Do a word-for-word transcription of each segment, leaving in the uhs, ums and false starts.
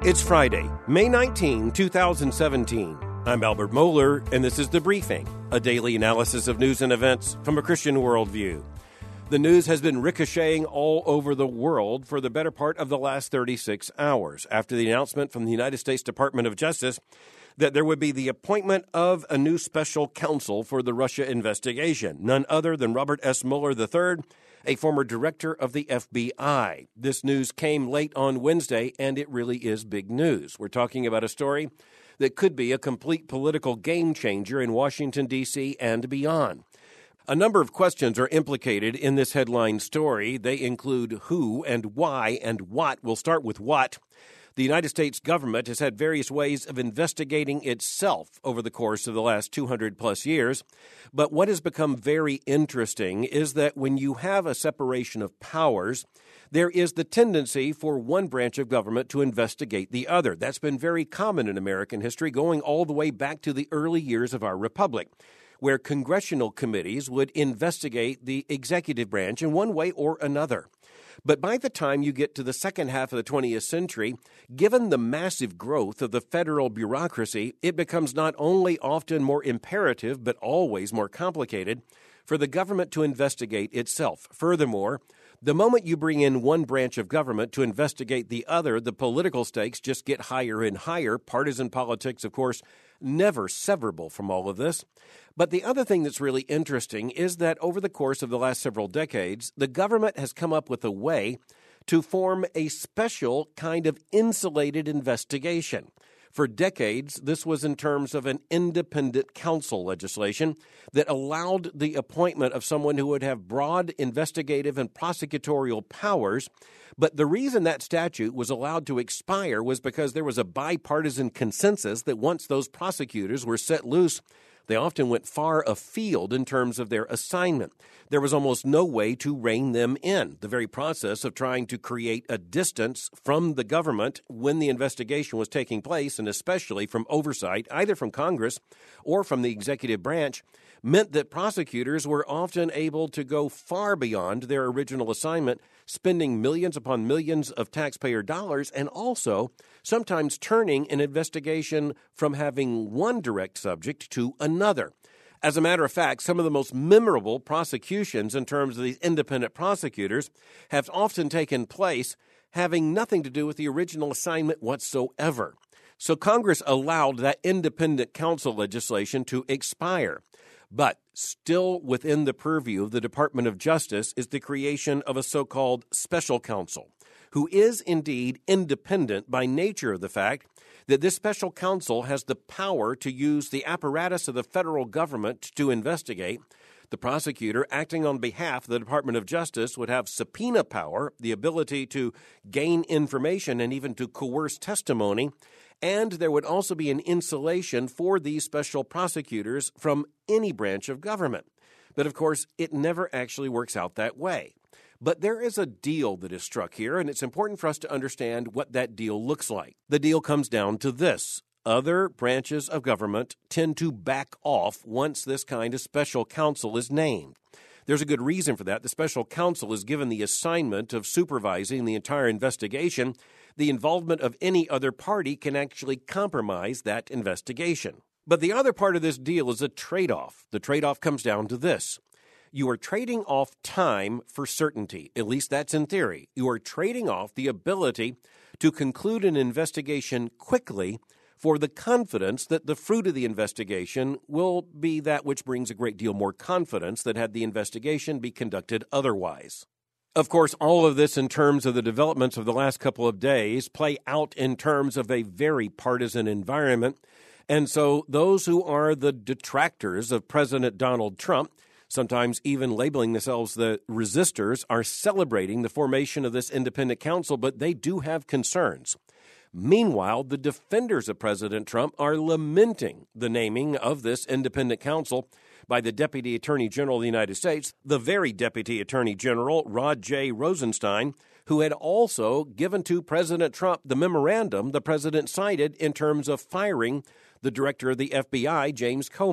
It's Friday, May nineteenth, twenty seventeen. I'm Albert Mohler, and this is The Briefing, a daily analysis of news and events from a Christian worldview. The news has been ricocheting all over the world for the better part of the last thirty-six hours after the announcement from the United States Department of Justice that there would be the appointment of a new special counsel for the Russia investigation, none other than Robert S. Mueller the third, a former director of the F B I. This news came late on Wednesday, and it really is big news. We're talking about a story that could be a complete political game changer in Washington, D C and beyond. A number of questions are implicated in this headline story. They include who and why and what. We'll start with what. The United States government has had various ways of investigating itself over the course of the last two hundred plus years. But what has become very interesting is that when you have a separation of powers, there is the tendency for one branch of government to investigate the other. That's been very common in American history, going all the way back to the early years of our republic, where congressional committees would investigate the executive branch in one way or another. But by the time you get to the second half of the twentieth century, given the massive growth of the federal bureaucracy, it becomes not only often more imperative, but always more complicated for the government to investigate itself. Furthermore, the moment you bring in one branch of government to investigate the other, the political stakes just get higher and higher. Partisan politics, of course, never severable from all of this. But the other thing that's really interesting is that over the course of the last several decades, the government has come up with a way to form a special kind of insulated investigation. For decades, this was in terms of an independent counsel legislation that allowed the appointment of someone who would have broad investigative and prosecutorial powers. But the reason that statute was allowed to expire was because there was a bipartisan consensus that once those prosecutors were set loose, they often went far afield in terms of their assignment. There was almost no way to rein them in. The very process of trying to create a distance from the government when the investigation was taking place, and especially from oversight, either from Congress or from the executive branch, meant that prosecutors were often able to go far beyond their original assignment, spending millions upon millions of taxpayer dollars, and also sometimes turning an investigation from having one direct subject to another. As a matter of fact, some of the most memorable prosecutions in terms of these independent prosecutors have often taken place having nothing to do with the original assignment whatsoever. So Congress allowed that independent counsel legislation to expire. But still within the purview of the Department of Justice is the creation of a so-called special counsel, who is indeed independent by nature of the fact that this special counsel has the power to use the apparatus of the federal government to investigate. The prosecutor, acting on behalf of the Department of Justice, would have subpoena power, the ability to gain information and even to coerce testimony. And there would also be an insulation for these special prosecutors from any branch of government. But of course, it never actually works out that way. But there is a deal that is struck here, and it's important for us to understand what that deal looks like. The deal comes down to this. Other branches of government tend to back off once this kind of special counsel is named. There's a good reason for that. The special counsel is given the assignment of supervising the entire investigation. The involvement of any other party can actually compromise that investigation. But the other part of this deal is a trade-off. The trade-off comes down to this. You are trading off time for certainty. At least that's in theory. You are trading off the ability to conclude an investigation quickly for the confidence that the fruit of the investigation will be that which brings a great deal more confidence than had the investigation be conducted otherwise. Of course, all of this in terms of the developments of the last couple of days play out in terms of a very partisan environment. And so those who are the detractors of President Donald Trump, sometimes even labeling themselves the resistors, are celebrating the formation of this independent counsel, but they do have concerns. Meanwhile, the defenders of President Trump are lamenting the naming of this independent counsel by the Deputy Attorney General of the United States, the very Deputy Attorney General, Rod J. Rosenstein, who had also given to President Trump the memorandum the president cited in terms of firing the director of the F B I, James Comey.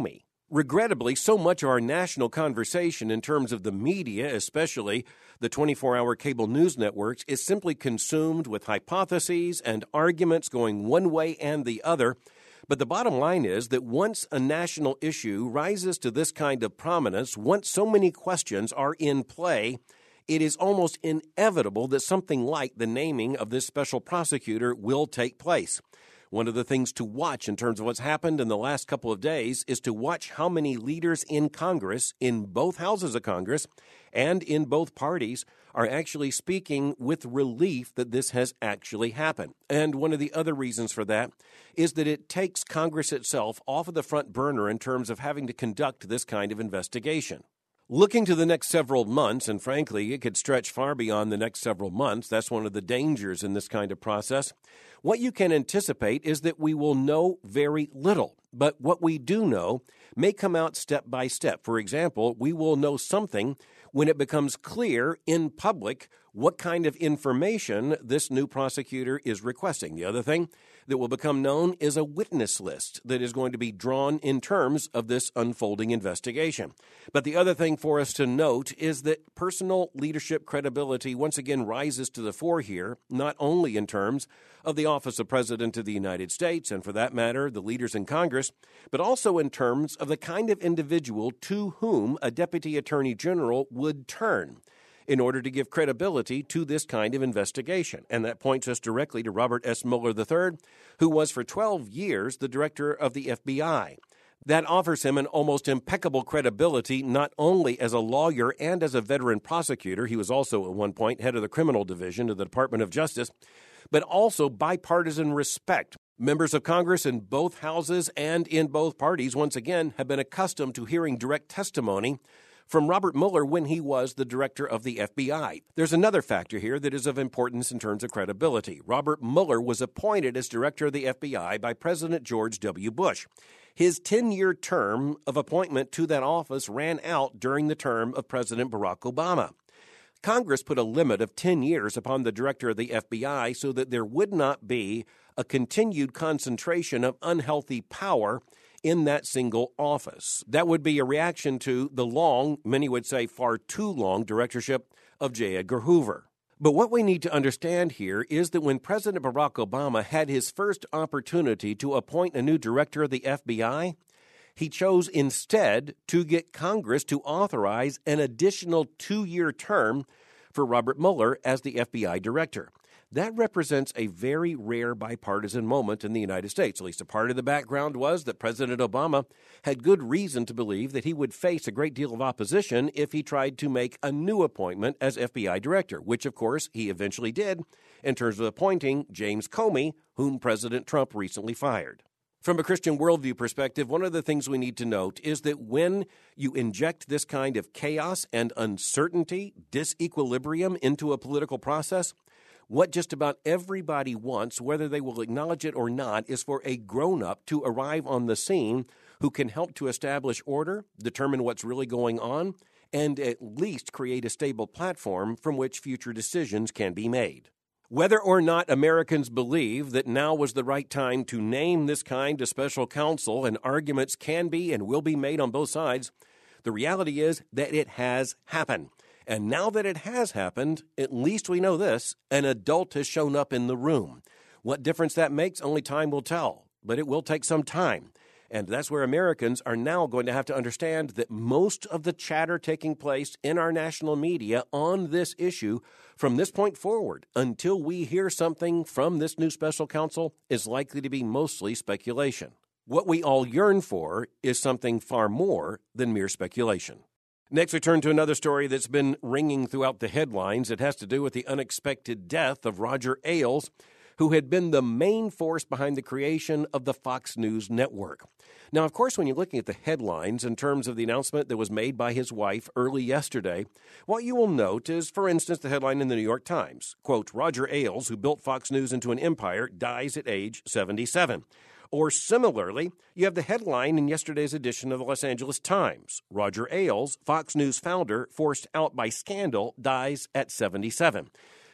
Regrettably, so much of our national conversation in terms of the media, especially the twenty-four hour cable news networks, is simply consumed with hypotheses and arguments going one way and the other. But the bottom line is that once a national issue rises to this kind of prominence, once so many questions are in play, it is almost inevitable that something like the naming of this special prosecutor will take place. One of the things to watch in terms of what's happened in the last couple of days is to watch how many leaders in Congress, in both houses of Congress and in both parties, are actually speaking with relief that this has actually happened. And one of the other reasons for that is that it takes Congress itself off of the front burner in terms of having to conduct this kind of investigation. Looking to the next several months, and frankly, it could stretch far beyond the next several months, that's one of the dangers in this kind of process, what you can anticipate is that we will know very little. But what we do know may come out step by step. For example, we will know something when it becomes clear in public what kind of information this new prosecutor is requesting. The other thing that will become known is a witness list that is going to be drawn in terms of this unfolding investigation. But the other thing for us to note is that personal leadership credibility once again rises to the fore here, not only in terms of the office of President of the United States, and for that matter, the leaders in Congress, but also in terms of the kind of individual to whom a Deputy Attorney General would turn in order to give credibility to this kind of investigation. And that points us directly to Robert S. Mueller the third, who was for twelve years the director of the F B I. That offers him an almost impeccable credibility, not only as a lawyer and as a veteran prosecutor — he was also at one point head of the criminal division of the Department of Justice — but also bipartisan respect. Members of Congress in both houses and in both parties, once again, have been accustomed to hearing direct testimony from Robert Mueller when he was the director of the F B I. There's another factor here that is of importance in terms of credibility. Robert Mueller was appointed as director of the F B I by President George W. Bush. His ten-year term of appointment to that office ran out during the term of President Barack Obama. Congress put a limit of ten years upon the director of the F B I so that there would not be a continued concentration of unhealthy power in that single office. That would be a reaction to the long, many would say far too long, directorship of J. Edgar Hoover. But what we need to understand here is that when President Barack Obama had his first opportunity to appoint a new director of the F B I, he chose instead to get Congress to authorize an additional two-year term for Robert Mueller as the F B I director. That represents a very rare bipartisan moment in the United States. At least a part of the background was that President Obama had good reason to believe that he would face a great deal of opposition if he tried to make a new appointment as F B I director, which, of course, he eventually did in terms of appointing James Comey, whom President Trump recently fired. From a Christian worldview perspective, one of the things we need to note is that when you inject this kind of chaos and uncertainty, disequilibrium into a political process, what just about everybody wants, whether they will acknowledge it or not, is for a grown-up to arrive on the scene who can help to establish order, determine what's really going on, and at least create a stable platform from which future decisions can be made. Whether or not Americans believe that now was the right time to name this kind of special counsel, and arguments can be and will be made on both sides, the reality is that it has happened. And now that it has happened, at least we know this: an adult has shown up in the room. What difference that makes, only time will tell, but it will take some time. And that's where Americans are now going to have to understand that most of the chatter taking place in our national media on this issue from this point forward, until we hear something from this new special counsel, is likely to be mostly speculation. What we all yearn for is something far more than mere speculation. Next, we turn to another story that's been ringing throughout the headlines. It has to do with the unexpected death of Roger Ailes, who had been the main force behind the creation of the Fox News network. Now, of course, when you're looking at the headlines in terms of the announcement that was made by his wife early yesterday, what you will note is, for instance, the headline in the New York Times, quote, "Roger Ailes, who built Fox News into an empire, dies at age seventy-seven. Or similarly, you have the headline in yesterday's edition of the Los Angeles Times, "Roger Ailes, Fox News founder, forced out by scandal, dies at seventy-seven.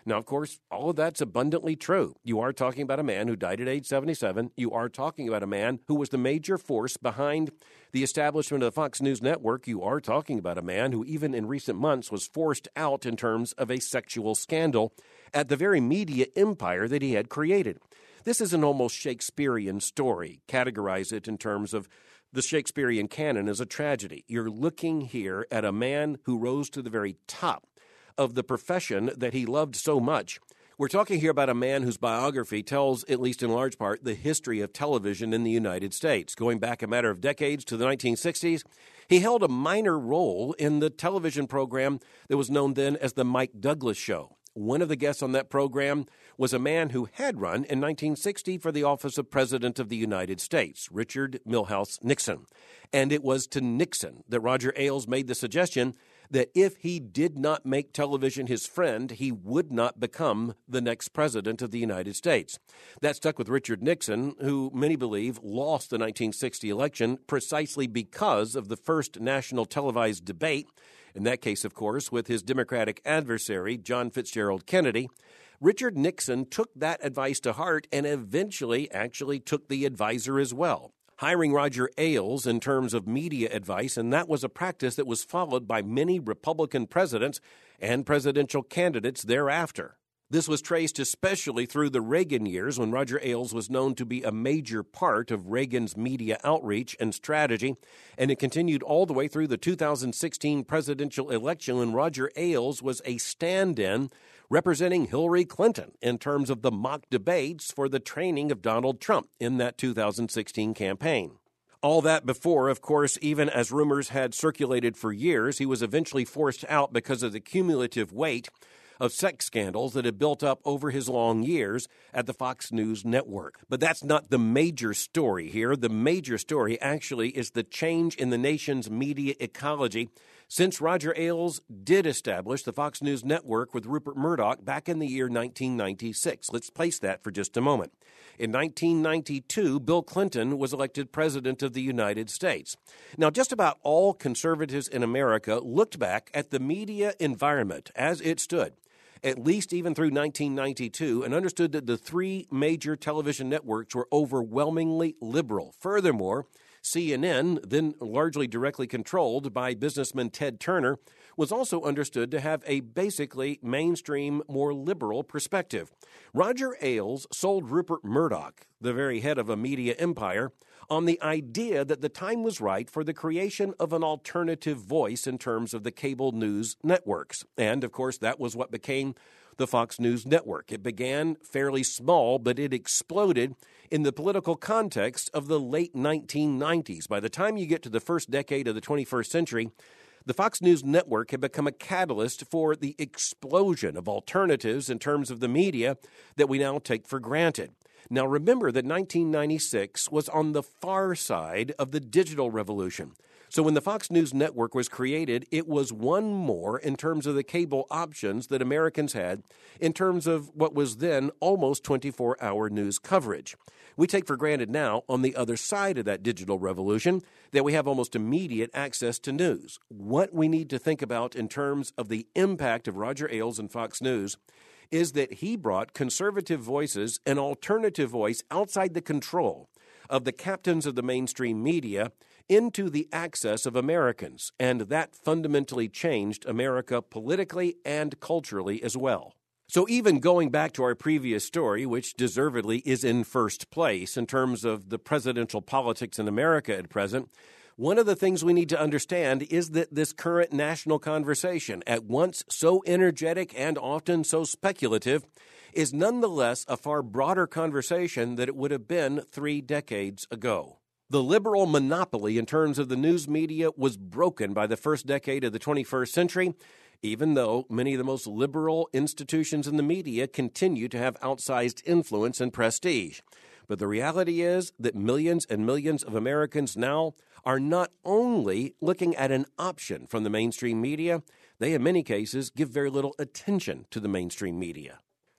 Now, of course, all of that's abundantly true. You are talking about a man who died at age seventy-seven. You are talking about a man who was the major force behind the establishment of the Fox News Network. You are talking about a man who, even in recent months, was forced out in terms of a sexual scandal at the very media empire that he had created. This is an almost Shakespearean story. Categorize it in terms of the Shakespearean canon as a tragedy. You're looking here at a man who rose to the very top of the profession that he loved so much. We're talking here about a man whose biography tells, at least in large part, the history of television in the United States. Going back a matter of decades to the nineteen sixties, he held a minor role in the television program that was known then as The Mike Douglas Show. One of the guests on that program was a man who had run in nineteen sixty for the office of President of the United States, Richard Milhous Nixon. And it was to Nixon that Roger Ailes made the suggestion that if he did not make television his friend, he would not become the next president of the United States. That stuck with Richard Nixon, who many believe lost the nineteen sixty election precisely because of the first national televised debate, in that case, of course, with his Democratic adversary, John Fitzgerald Kennedy. Richard Nixon took that advice to heart and eventually actually took the advisor as well, hiring Roger Ailes in terms of media advice, and that was a practice that was followed by many Republican presidents and presidential candidates thereafter. This was traced especially through the Reagan years, when Roger Ailes was known to be a major part of Reagan's media outreach and strategy, and it continued all the way through the two thousand sixteen presidential election, when Roger Ailes was a stand-in representing Hillary Clinton in terms of the mock debates for the training of Donald Trump in that two thousand sixteen campaign. All that before, of course, even as rumors had circulated for years, he was eventually forced out because of the cumulative weight of sex scandals that had built up over his long years at the Fox News Network. But that's not the major story here. The major story actually is the change in the nation's media ecology since Roger Ailes did establish the Fox News Network with Rupert Murdoch back in the year nineteen ninety-six. Let's place that for just a moment. In nineteen ninety-two, Bill Clinton was elected president of the United States. Now, just about all conservatives in America looked back at the media environment as it stood, at least even through nineteen ninety-two, and understood that the three major television networks were overwhelmingly liberal. Furthermore, C N N, then largely directly controlled by businessman Ted Turner, was also understood to have a basically mainstream, more liberal perspective. Roger Ailes sold Rupert Murdoch, the very head of a media empire, on the idea that the time was right for the creation of an alternative voice in terms of the cable news networks. And, of course, that was what became the Fox News Network. It began fairly small, but it exploded in the political context of the late nineteen nineties. By the time you get to the first decade of the twenty-first century, the Fox News Network had become a catalyst for the explosion of alternatives in terms of the media that we now take for granted. Now, remember that nineteen ninety-six was on the far side of the digital revolution. So when the Fox News Network was created, it was one more in terms of the cable options that Americans had in terms of what was then almost twenty-four hour news coverage. We take for granted now, on the other side of that digital revolution, that we have almost immediate access to news. What we need to think about in terms of the impact of Roger Ailes and Fox News is that he brought conservative voices, an alternative voice outside the control of the captains of the mainstream media, into the access of Americans, and that fundamentally changed America politically and culturally as well. So even going back to our previous story, which deservedly is in first place in terms of the presidential politics in America at present, one of the things we need to understand is that this current national conversation, at once so energetic and often so speculative, is nonetheless a far broader conversation than it would have been three decades ago. The liberal monopoly in terms of the news media was broken by the first decade of the twenty-first century, even though many of the most liberal institutions in the media continue to have outsized influence and prestige. But the reality is that millions and millions of Americans now are not only looking at an option from the mainstream media, they in many cases give very little attention to the mainstream media.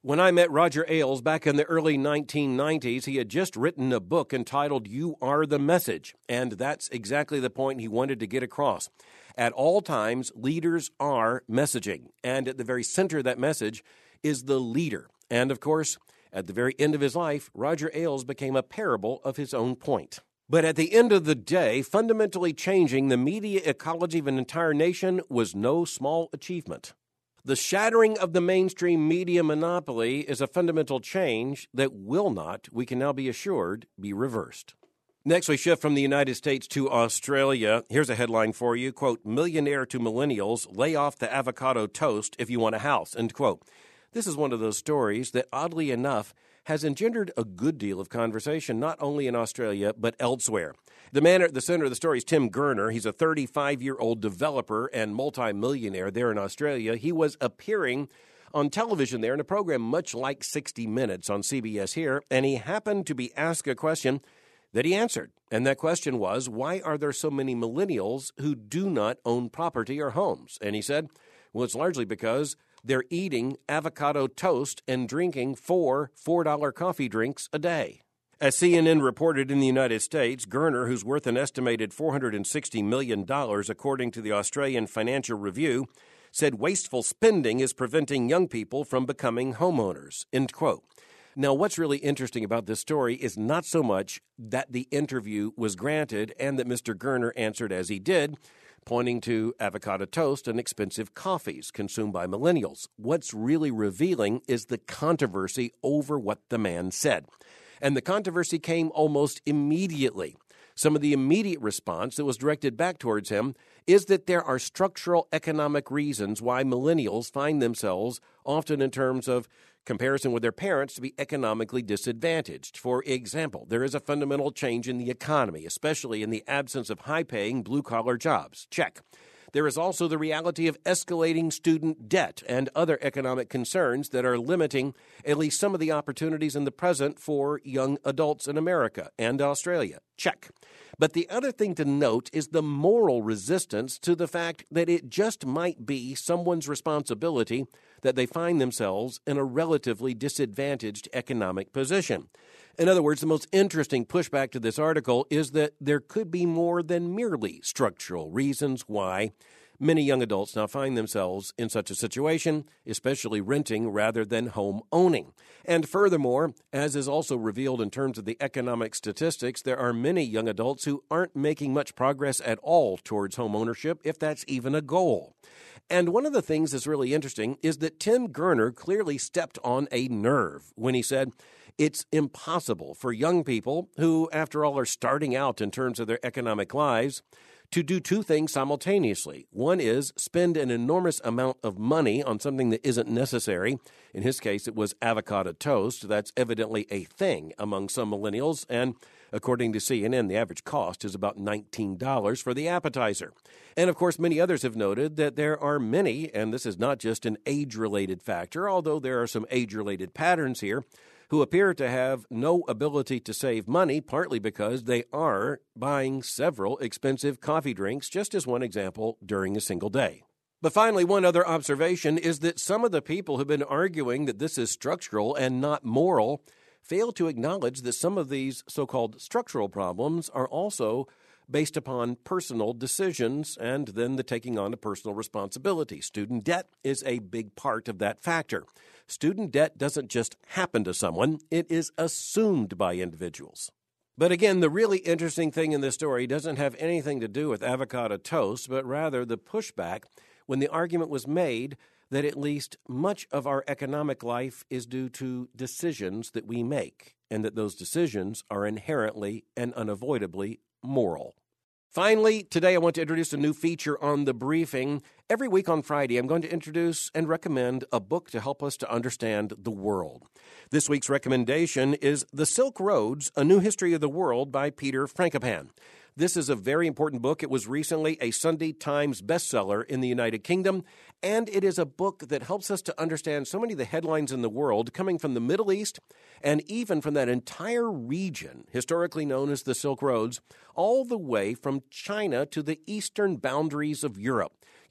When I met Roger Ailes back in the early nineteen nineties, he had just written a book entitled You Are the Message, and that's exactly the point he wanted to get across. At all times, leaders are messaging, and at the very center of that message is the leader. And of course, at the very end of his life, Roger Ailes became a parable of his own point. But at the end of the day, fundamentally changing the media ecology of an entire nation was no small achievement. The shattering of the mainstream media monopoly is a fundamental change that will not, we can now be assured, be reversed. Next, we shift from the United States to Australia. Here's a headline for you, quote, millionaire to millennials, lay off the avocado toast if you want a house, end quote. This is one of those stories that, oddly enough, has engendered a good deal of conversation, not only in Australia, but elsewhere. The man at the center of the story is Tim Gurner. He's a thirty-five-year-old developer and multimillionaire there in Australia. He was appearing on television there in a program much like sixty minutes on C B S here, and he happened to be asked a question that he answered. And that question was, why are there so many millennials who do not own property or homes? And he said, well, it's largely because they're eating avocado toast and drinking four four dollar coffee drinks a day. As C N N reported in the United States, Gurner, who's worth an estimated four hundred sixty million dollars according to the Australian Financial Review, said wasteful spending is preventing young people from becoming homeowners, end quote. Now, what's really interesting about this story is not so much that the interview was granted and that Mister Gurner answered as he did, pointing to avocado toast and expensive coffees consumed by millennials. What's really revealing is the controversy over what the man said. And the controversy came almost immediately. Some of the immediate response that was directed back towards him is that there are structural economic reasons why millennials find themselves, often in terms of comparison with their parents, to be economically disadvantaged. For example, there is a fundamental change in the economy, especially in the absence of high-paying blue-collar jobs. Check. There is also the reality of escalating student debt and other economic concerns that are limiting at least some of the opportunities in the present for young adults in America and Australia. Check. But the other thing to note is the moral resistance to the fact that it just might be someone's responsibility that they find themselves in a relatively disadvantaged economic position. In other words, the most interesting pushback to this article is that there could be more than merely structural reasons why many young adults now find themselves in such a situation, especially renting rather than home owning. And furthermore, as is also revealed in terms of the economic statistics, there are many young adults who aren't making much progress at all towards home ownership, if that's even a goal. And one of the things that's really interesting is that Tim Gurner clearly stepped on a nerve when he said it's impossible for young people who, after all, are starting out in terms of their economic lives to do two things simultaneously. One is spend an enormous amount of money on something that isn't necessary. In his case, it was avocado toast. That's evidently a thing among some millennials, and according to C N N, the average cost is about nineteen dollars for the appetizer. And of course, many others have noted that there are many, and this is not just an age-related factor, although there are some age-related patterns here, who appear to have no ability to save money, partly because they are buying several expensive coffee drinks, just as one example, during a single day. But finally, one other observation is that some of the people who've been arguing that this is structural and not moral fail to acknowledge that some of these so-called structural problems are also based upon personal decisions and then the taking on of personal responsibility. Student debt is a big part of that factor. Student debt doesn't just happen to someone, it is assumed by individuals. But again, the really interesting thing in this story doesn't have anything to do with avocado toast, but rather the pushback when the argument was made that at least much of our economic life is due to decisions that we make, and that those decisions are inherently and unavoidably moral. Finally, today I want to introduce a new feature on The Briefing. Every week on Friday, I'm going to introduce and recommend a book to help us to understand the world. This week's recommendation is The Silk Roads, A New History of the World by Peter Frankopan. This is a very important book. It was recently a Sunday Times bestseller in the United Kingdom, and it is a book that helps us to understand so many of the headlines in the world coming from the Middle East and even from that entire region, historically known as the Silk Roads, all the way from China to the eastern boundaries of Europe.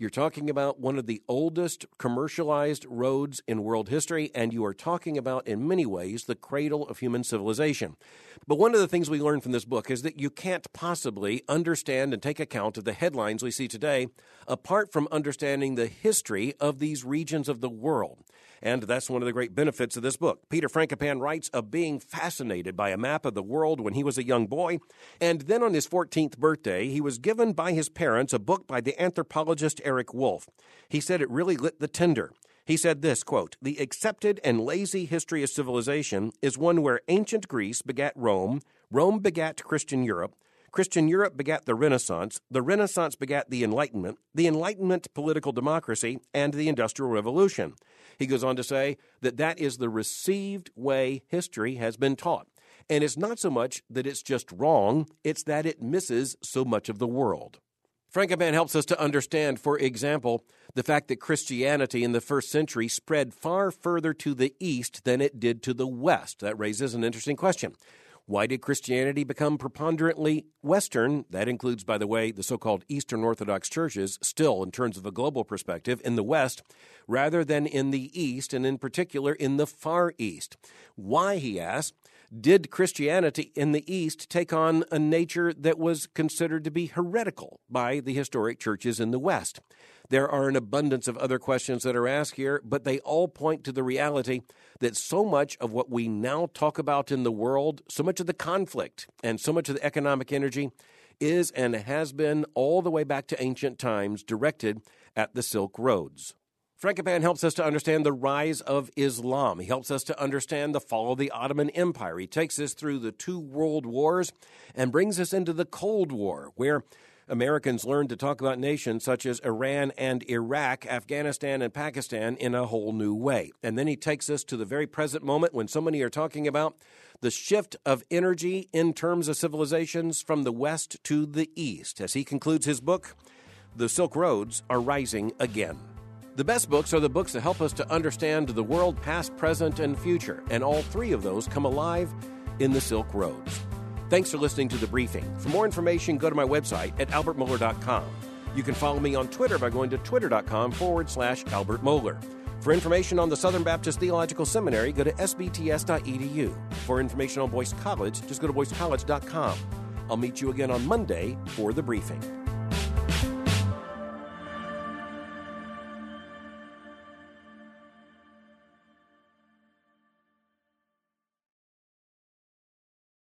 You're talking about one of the oldest commercialized roads in world history, and you are talking about, in many ways, the cradle of human civilization. But one of the things we learn from this book is that you can't possibly understand and take account of the headlines we see today apart from understanding the history of these regions of the world. And that's one of the great benefits of this book. Peter Frankopan writes of being fascinated by a map of the world when he was a young boy, and then on his fourteenth birthday, he was given by his parents a book by the anthropologist Eric Wolf. He said it really lit the tinder. He said this, quote, "The accepted and lazy history of civilization is one where ancient Greece begat Rome, Rome begat Christian Europe, Christian Europe begat the Renaissance, the Renaissance begat the Enlightenment, the Enlightenment political democracy, and the Industrial Revolution." He goes on to say that that is the received way history has been taught. And it's not so much that it's just wrong, it's that it misses so much of the world. Frankopan helps us to understand, for example, the fact that Christianity in the first century spread far further to the east than it did to the west. That raises an interesting question. Why did Christianity become preponderantly Western? That includes, by the way, the so-called Eastern Orthodox churches, still in terms of a global perspective, in the West, rather than in the East, and in particular in the Far East. Why, he asks, did Christianity in the East take on a nature that was considered to be heretical by the historic churches in the West? There are an abundance of other questions that are asked here, but they all point to the reality that so much of what we now talk about in the world, so much of the conflict and so much of the economic energy is and has been all the way back to ancient times directed at the Silk Roads. Frankopan helps us to understand the rise of Islam. He helps us to understand the fall of the Ottoman Empire. He takes us through the two world wars and brings us into the Cold War, where Americans learned to talk about nations such as Iran and Iraq, Afghanistan and Pakistan in a whole new way. And then he takes us to the very present moment when so many are talking about the shift of energy in terms of civilizations from the West to the East. As he concludes his book, The Silk Roads Are Rising Again. The best books are the books that help us to understand the world past, present, and future, and all three of those come alive in the Silk Roads. Thanks for listening to The Briefing. For more information, go to my website at albert mohler dot com. You can follow me on Twitter by going to twitter.com forward slash Albert Mohler. For information on the Southern Baptist Theological Seminary, go to s b t s dot e d u. For information on Boyce College, just go to boyce college dot com. I'll meet you again on Monday for The Briefing.